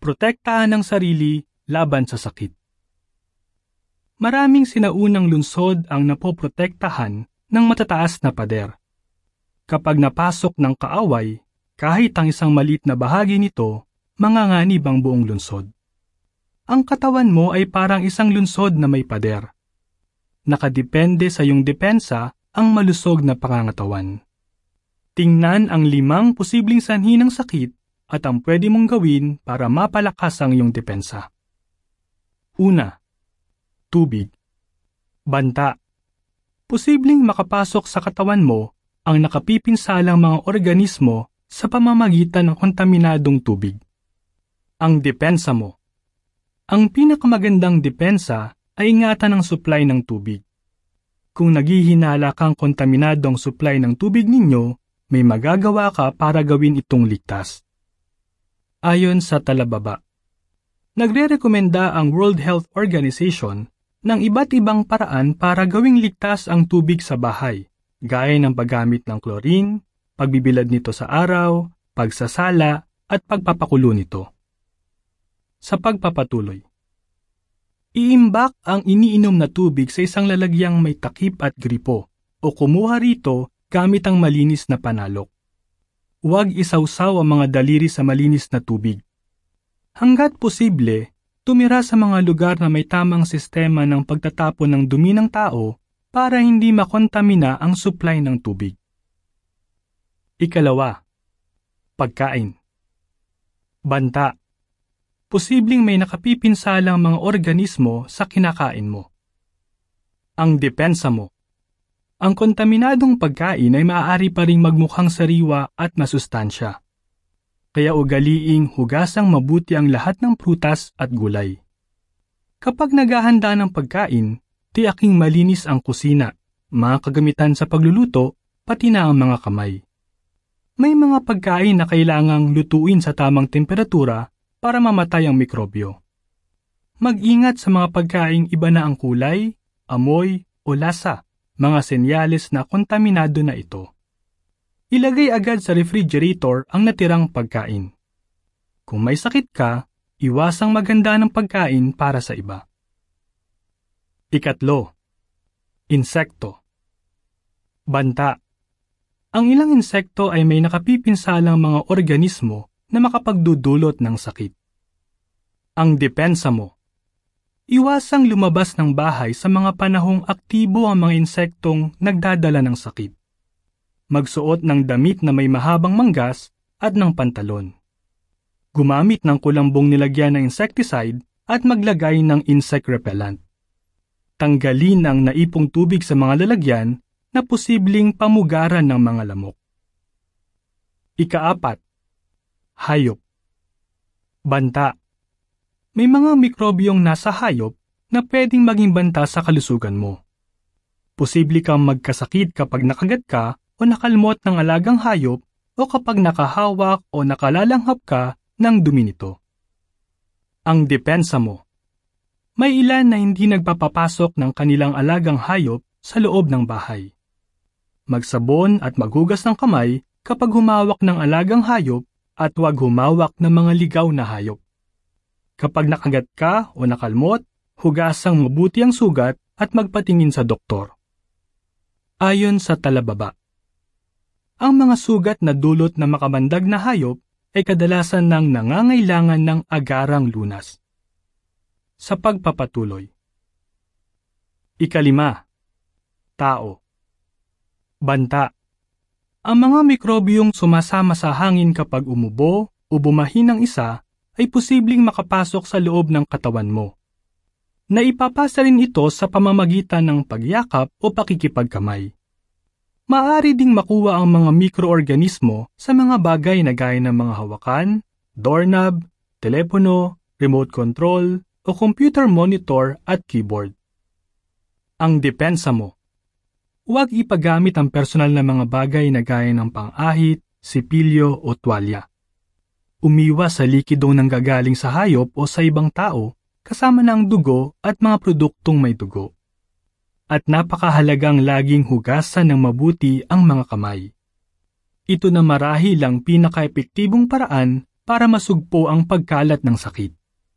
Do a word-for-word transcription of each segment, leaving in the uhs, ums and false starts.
protektahan ang sarili laban sa sakit. Maraming sinaunang lungsod ang napoprotektahan ng matataas na pader. Kapag napasok ng kaaway, kahit ang isang maliit na bahagi nito, manganganib ang buong lungsod. Ang katawan mo ay parang isang lungsod na may pader. Nakadepende sa iyong depensa ang malusog na pangangatawan. Tingnan ang limang posibleng sanhi ng sakit at ang pwede mong gawin para mapalakas ang iyong depensa. Una, tubig. Banta. Posibleng makapasok sa katawan mo ang nakapipinsalang mga organismo sa pamamagitan ng kontaminadong tubig. Ang depensa mo. Ang pinakamagandang depensa ay ingatan ang supply ng tubig. Kung naghihinala kang kontaminadong supply ng tubig ninyo, may magagawa ka para gawin itong ligtas. Ayon sa talababa, nagre-rekomenda ang World Health Organization ng iba't ibang paraan para gawing ligtas ang tubig sa bahay, gaya ng paggamit ng chlorine, pagbibilad nito sa araw, pagsasala, at pagpapakulo nito. Sa pagpapatuloy, iimbak ang iniinom na tubig sa isang lalagyang may takip at gripo o kumuha rito gamit ang malinis na panalok. Huwag isawsaw ang mga daliri sa malinis na tubig. Hanggat posible, tumira sa mga lugar na may tamang sistema ng pagtatapon ng dumi ng tao para hindi makontamina ang supply ng tubig. Ikalawa, pagkain. Banta. Posibleng may nakapipinsalang mga organismo sa kinakain mo. Ang depensa mo. Ang kontaminadong pagkain ay maaari pa ring magmukhang sariwa at masustansya. Kaya ugaliing hugasang mabuti ang lahat ng prutas at gulay. Kapag naghahanda ng pagkain, tiyaking malinis ang kusina, mga kagamitan sa pagluluto, pati na ang mga kamay. May mga pagkain na kailangang lutuin sa tamang temperatura para mamatay ang mikrobyo. Mag-ingat sa mga pagkaing iba na ang kulay, amoy, o lasa, mga senyales na kontaminado na ito. Ilagay agad sa refrigerator ang natirang pagkain. Kung may sakit ka, iwasang maganda ng pagkain para sa iba. Ikatlo, insekto. Banta. Ang ilang insekto ay may nakapipinsalang mga organismo na makapagdudulot ng sakit. Ang depensa mo. Iwasang lumabas ng bahay sa mga panahong aktibo ang mga insektong nagdadala ng sakit. Magsuot ng damit na may mahabang manggas at ng pantalon. Gumamit ng kulambong nilagyan ng insecticide at maglagay ng insect repellent. Tanggalin ang naipong tubig sa mga lalagyan na posibleng pamugaran ng mga lamok. Ikaapat, hayop. Banta. May mga mikrobyong nasa hayop na pwedeng maging banta sa kalusugan mo. Posible kang magkasakit kapag nakagat ka o nakalmot ng alagang hayop o kapag nakahawak o nakalalanghap ka ng dumi nito. Ang depensa mo. May ilan na hindi nagpapapasok ng kanilang alagang hayop sa loob ng bahay. Magsabon at maghugas ng kamay kapag humawak ng alagang hayop at huwag humawak ng mga ligaw na hayop. Kapag nakagat ka o nakalmot, hugasang mabuti ang sugat at magpatingin sa doktor. Ayon sa talababa, ang mga sugat na dulot na makamandag na hayop ay kadalasan ng nangangailangan ng agarang lunas. Sa pagpapatuloy. Ikalima, tao. Banta. Ang mga mikrobyong sumasama sa hangin kapag umubo o bumahi ng isa ay posibleng makapasok sa loob ng katawan mo. Naipapasa rin ito sa pamamagitan ng pagyakap o pakikipagkamay. Maaari ding makuha ang mga mikroorganismo sa mga bagay na gaya ng mga hawakan, doorknob, telepono, remote control, o computer monitor at keyboard. Ang depensa mo. Huwag ipagamit ang personal na mga bagay na gaya ng pang-ahit, sipilyo o tuwalya. Umiwas sa likidong nanggagaling sa hayop o sa ibang tao, kasama ng dugo at mga produktong may dugo. At napakahalagang laging hugasan ng mabuti ang mga kamay. Ito na marahil ang pinaka-epektibong paraan para masugpo ang pagkalat ng sakit.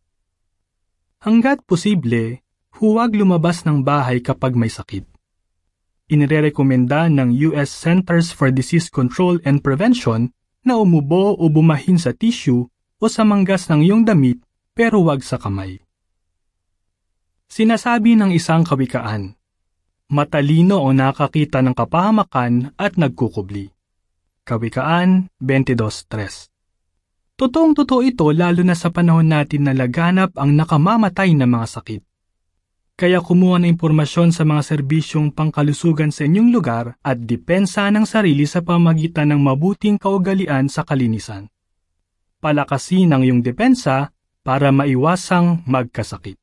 Hanggat posible, huwag lumabas ng bahay kapag may sakit. Inirerekomenda ng U S Centers for Disease Control and Prevention na umubo o bumahin sa tissue o sa manggas ng iyong damit pero wag sa kamay. Sinasabi ng isang kawikaan, matalino o nakakita ng kapahamakan at nagkukubli. Kawikaan twenty-two three. Totoong-totoo ito lalo na sa panahon natin na laganap ang nakamamatay na mga sakit. Kaya kumuha ng impormasyon sa mga serbisyong pangkalusugan sa inyong lugar at depensa ng sarili sa pamamagitan ng mabuting kaugalian sa kalinisan. Palakasin ang iyong depensa para maiwasang magkasakit.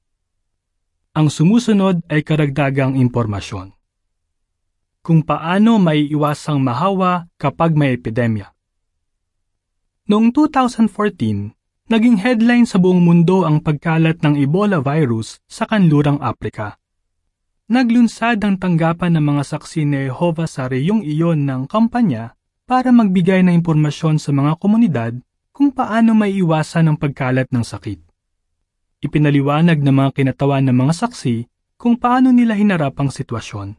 Ang sumusunod ay karagdagang impormasyon. Kung paano maiiwasang mahawa kapag may epidemya. Noong two thousand fourteen, naging headline sa buong mundo ang pagkalat ng Ebola virus sa kanlurang Aprika. Naglunsad ang tanggapan ng mga saksi ni Jehovah sa reyong iyon ng kampanya para magbigay ng impormasyon sa mga komunidad kung paano maiiwasan ang pagkalat ng sakit. Ipinaliwanag ng mga kinatawan ng mga saksi kung paano nila hinarap ang sitwasyon.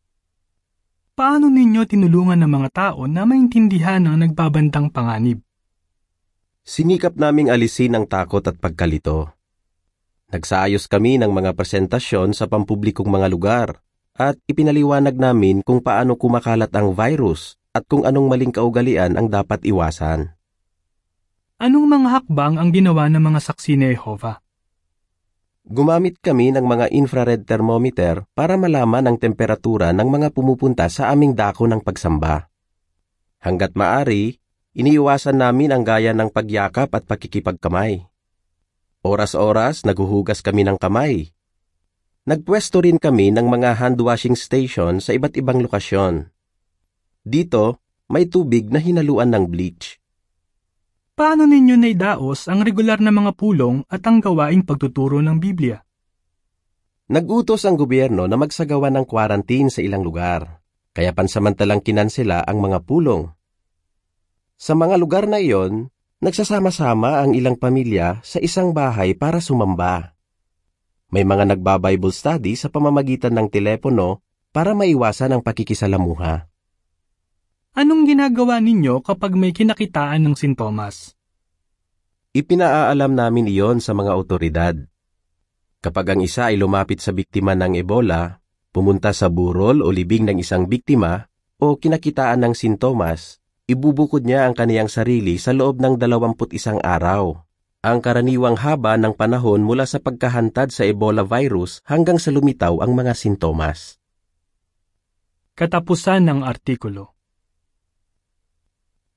Paano ninyo tinulungan ng mga tao na maintindihan ang nagbabantang panganib? Sinikap naming alisin ang takot at pagkalito. Nagsaayos kami ng mga presentasyon sa pampublikong mga lugar at ipinaliwanag namin kung paano kumakalat ang virus at kung anong maling kaugalian ang dapat iwasan. Anong mga hakbang ang ginawa ng mga saksi ni Jehovah? Gumamit kami ng mga infrared thermometer para malaman ang temperatura ng mga pumupunta sa aming dako ng pagsamba. Hanggat maari, iniiwasan namin ang gaya ng pagyakap at pakikipagkamay. Oras-oras naghuhugas kami ng kamay. Nagpwesto rin kami ng mga hand washing station sa iba't ibang lokasyon. Dito, may tubig na hinaluan ng bleach. Paano ninyo naidaos ang regular na mga pulong at ang gawaing pagtuturo ng Biblia? Nag-utos ang gobyerno na magsagawa ng quarantine sa ilang lugar, kaya pansamantalang kinansela ang mga pulong. Sa mga lugar na iyon, nagsasama-sama ang ilang pamilya sa isang bahay para sumamba. May mga nagba-Bible study sa pamamagitan ng telepono para maiwasan ang pakikisalamuha. Anong ginagawa ninyo kapag may kinakitaan ng sintomas? Ipinaalam namin iyon sa mga otoridad. Kapag ang isa ay lumapit sa biktima ng Ebola, pumunta sa burol o libing ng isang biktima, o kinakitaan ng sintomas, ibubukod niya ang kaniyang sarili sa loob ng dalawamput isang araw. Ang karaniwang haba ng panahon mula sa pagkahantad sa Ebola virus hanggang sa lumitaw ang mga sintomas. Katapusan ng artikulo.